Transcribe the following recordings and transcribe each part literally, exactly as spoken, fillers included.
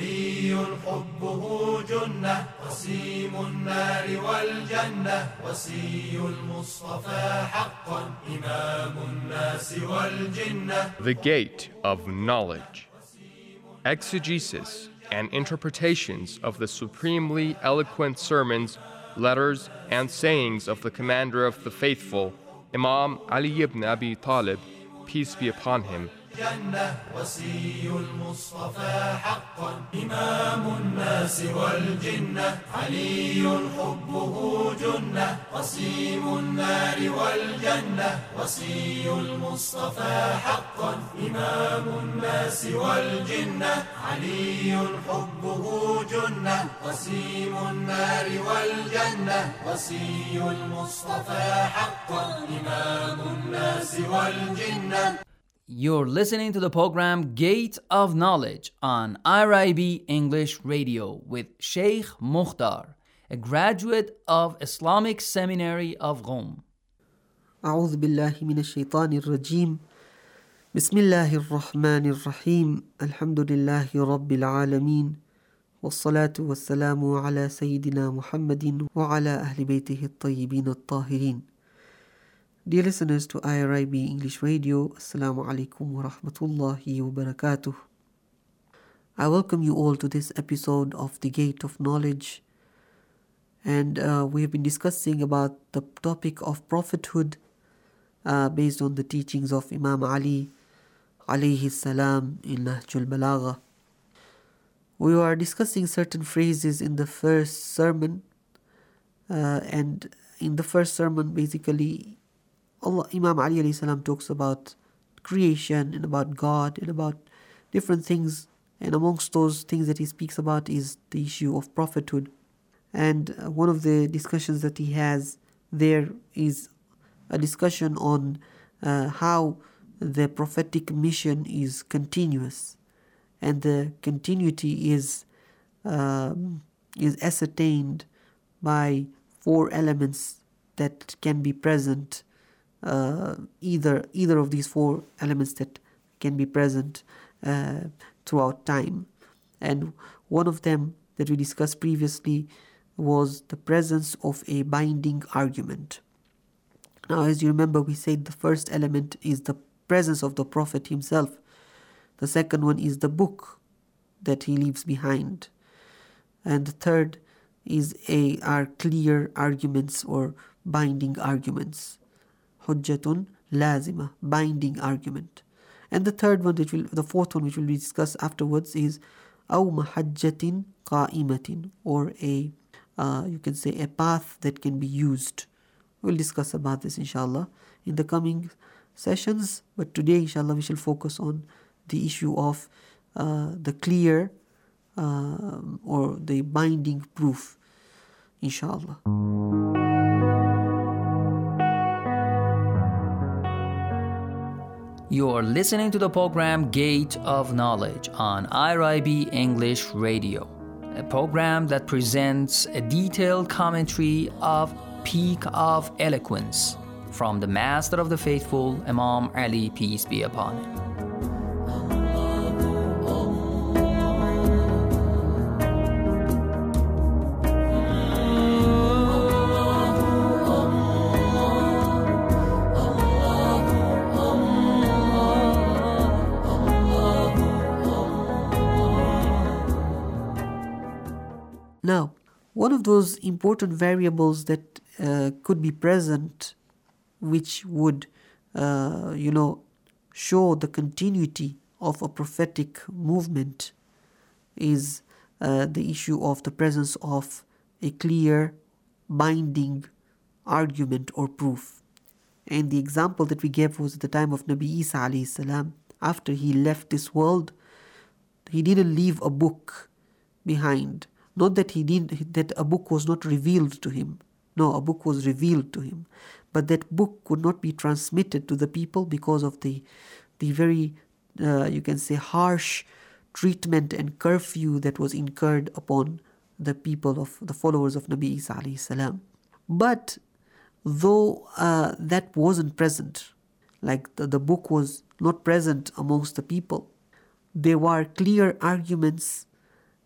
علي حبه جنة قسيم النار والجنة وصي المصطفى حقا إمام الناس والجنة. The Gate of Knowledge. Exegesis and interpretations of the supremely eloquent sermons, letters, and sayings of the Commander of the Faithful, Imam Ali ibn Abi Talib, peace be upon him. جنة وصي المصطفى حقا إمام الناس والجنة علي حبه جنة قسيم النار والجنة وصي المصطفى حقا إمام الناس والجنة علي حبه جنة قسيم النار والجنة وصي المصطفى حقا إمام الناس والجنة. You're listening to the program Gate of Knowledge on I R I B English Radio with Sheikh Mukhtar, a graduate of Islamic Seminary of Qom. أعوذ بالله من الشيطان الرجيم. بسم الله الرحمن الرحيم. الحمد لله رب العالمين. والصلاة والسلام على سيدنا محمد وعلى أهل بيته الطيبين الطاهرين. Dear listeners to I R I B English Radio, Assalamu alaikum wa rahmatullahi wa barakatuh. I welcome you all to this episode of The Gate of Knowledge. And uh, we have been discussing about the topic of prophethood uh, based on the teachings of Imam Ali alayhi salam in Nahjul Balagha. We were discussing certain phrases in the first sermon. Uh, and in the first sermon, basically, Allah, Imam Ali alayhi salam talks about creation and about God and about different things, and amongst those things that he speaks about is the issue of prophethood. And uh, one of the discussions that he has there is a discussion on uh, how the prophetic mission is continuous, and the continuity is um, is ascertained by four elements that can be present. Uh, either either of these four elements that can be present uh, throughout time. And one of them that we discussed previously was the presence of a binding argument. Now, as you remember, we said the first element is the presence of the Prophet himself. The second one is the book that he leaves behind. And the third is a are clear arguments or binding arguments. Hujjatun lazima, binding argument. And the third one, which will, the fourth one, which will be discussed afterwards, is aw mahajjatin qa'imatin, or a, uh, you can say, a path that can be used. We'll discuss about this, inshallah, in the coming sessions. But today, inshallah, we shall focus on the issue of uh, the clear uh, or the binding proof, inshallah. You're listening to the program Gate of Knowledge on I R I B English Radio, a program that presents a detailed commentary of Peak of Eloquence from the Master of the Faithful, Imam Ali, peace be upon him. Now, one of those important variables that uh, could be present, which would, uh, you know, show the continuity of a prophetic movement, is uh, the issue of the presence of a clear, binding argument or proof. And the example that we gave was at the time of Nabi Isa alayhi salam. After he left this world, he didn't leave a book behind. Not that he didn't, that a book was not revealed to him. No, a book was revealed to him. But that book could not be transmitted to the people because of the the very, uh, you can say, harsh treatment and curfew that was incurred upon the people of the followers of Nabi Isa alayhi salam. But though uh, that wasn't present, like the, the book was not present amongst the people, there were clear arguments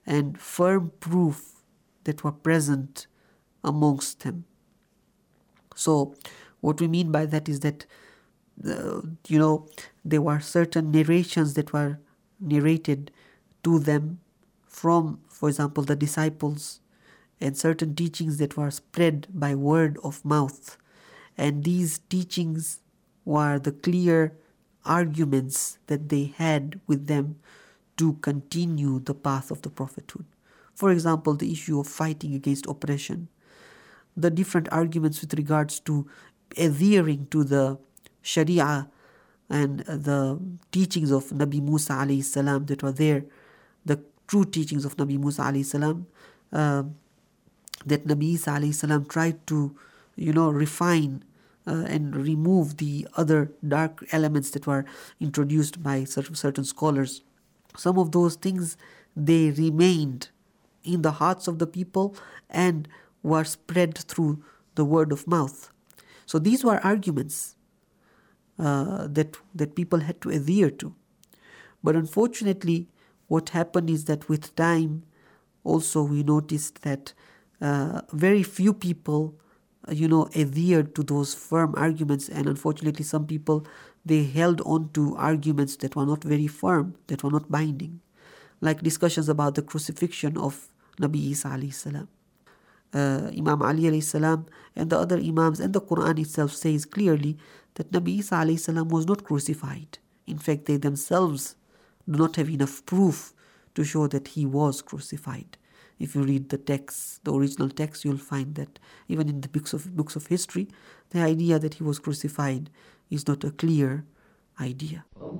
and firm proof that were present amongst them. So what we mean by that is that, uh, you know, there were certain narrations that were narrated to them from, for example, the disciples, and certain teachings that were spread by word of mouth. And these teachings were the clear arguments that they had with them to continue the path of the prophethood. For example, the issue of fighting against oppression, the different arguments with regards to adhering to the Sharia and the teachings of Nabi Musa alayhi salam that were there, the true teachings of Nabi Musa alayhi salam, uh, that Nabi Isa alayhi salam tried to, you know, refine uh, and remove the other dark elements that were introduced by certain, certain scholars. Some of those things, they remained in the hearts of the people and were spread through the word of mouth. So these were arguments uh, that that people had to adhere to. But unfortunately, what happened is that with time, also we noticed that uh, very few people, uh, you know, adhered to those firm arguments, and unfortunately, some people, they held on to arguments that were not very firm, that were not binding, like discussions about the crucifixion of Nabi Isa alayhi salam. Uh, Imam Ali alayhi salam and the other Imams and the Quran itself says clearly that Nabi Isa alayhi salam was not crucified. In fact, they themselves do not have enough proof to show that he was crucified. If you read the text, the original text, you'll find that even in the books of books of history, the idea that he was crucified is not a clear idea.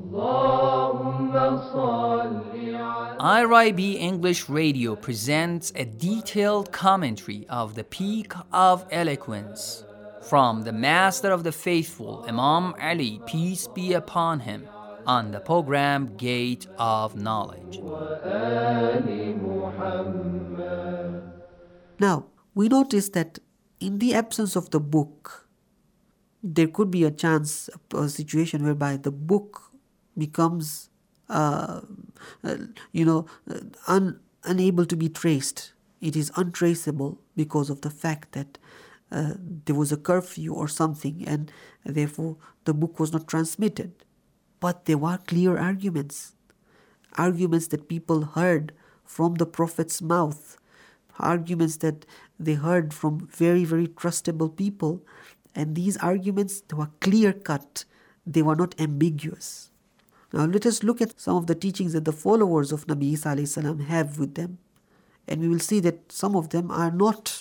I R I B English Radio presents a detailed commentary of the Peak of Eloquence from the Master of the Faithful, Imam Ali, peace be upon him, on the program Gate of Knowledge. Now, we notice that in the absence of the book, there could be a chance, a situation whereby the book becomes, uh, uh, you know, uh, un, unable to be traced. It is untraceable because of the fact that uh, there was a curfew or something, and therefore the book was not transmitted. But there were clear arguments, arguments that people heard from the Prophet's mouth, arguments that they heard from very, very trustable people. And these arguments, they were clear-cut. They were not ambiguous. Now let us look at some of the teachings that the followers of Nabi Isa alayhi salam have with them. And we will see that some of them are not,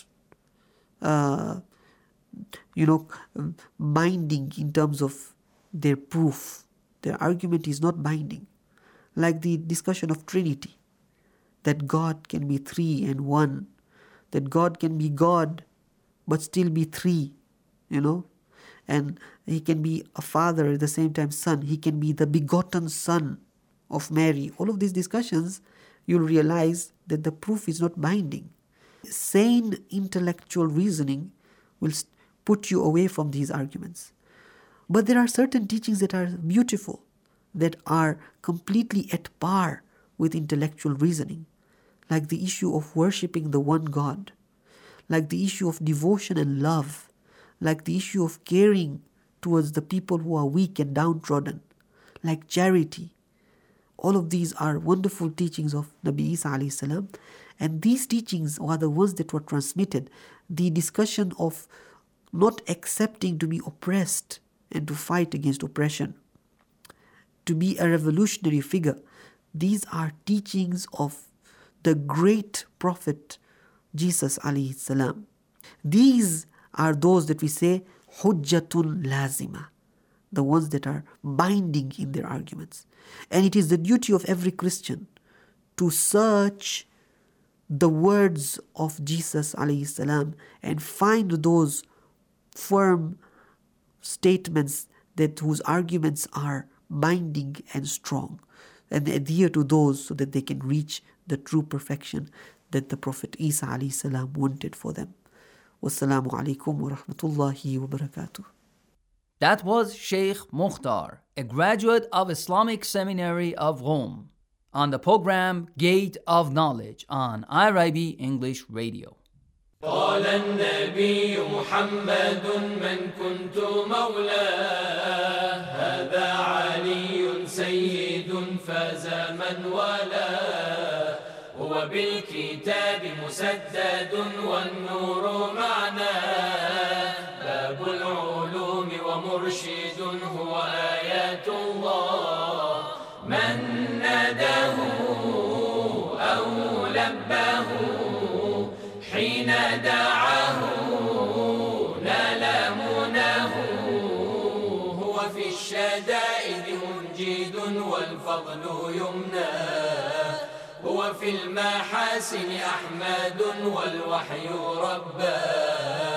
uh, you know, binding in terms of their proof. Their argument is not binding. Like the discussion of Trinity, that God can be three and one, that God can be God but still be three, you know, and he can be a father at the same time son, he can be the begotten son of Mary. All of these discussions, you'll realize that the proof is not binding. Sane intellectual reasoning will put you away from these arguments. But there are certain teachings that are beautiful, that are completely at par with intellectual reasoning, like the issue of worshipping the one God, like the issue of devotion and love, like the issue of caring towards the people who are weak and downtrodden, like charity. All of these are wonderful teachings of Nabi Isa alayhi salam, and these teachings are the ones that were transmitted. The discussion of not accepting to be oppressed and to fight against oppression, to be a revolutionary figure. These are teachings of the great prophet Jesus alayhi salam. These are those that we say hujjatun lazima, the ones that are binding in their arguments. And it is the duty of every Christian to search the words of Jesus alayhi salam and find those firm statements that whose arguments are binding and strong, and adhere to those so that they can reach the true perfection that the Prophet Isa alayhi salam wanted for them. Wassalamu alaikum wa rahmatullahi wa barakatuh. That was Sheikh Mukhtar, a graduate of Islamic Seminary of Rome. on the program Gate of Knowledge on I R I B English Radio. قال النبي محمد من كنت مولاه هذا علي سيد فاز من والاه هو بالكتاب مسدد والنور معناه باب العلوم ومرشد هو آيات الله من ناداه أو لباه حين دعاه نال مناه هو في الشدائد منجد والفضل يمناه هو في المحاسن أحمد والوحي رباه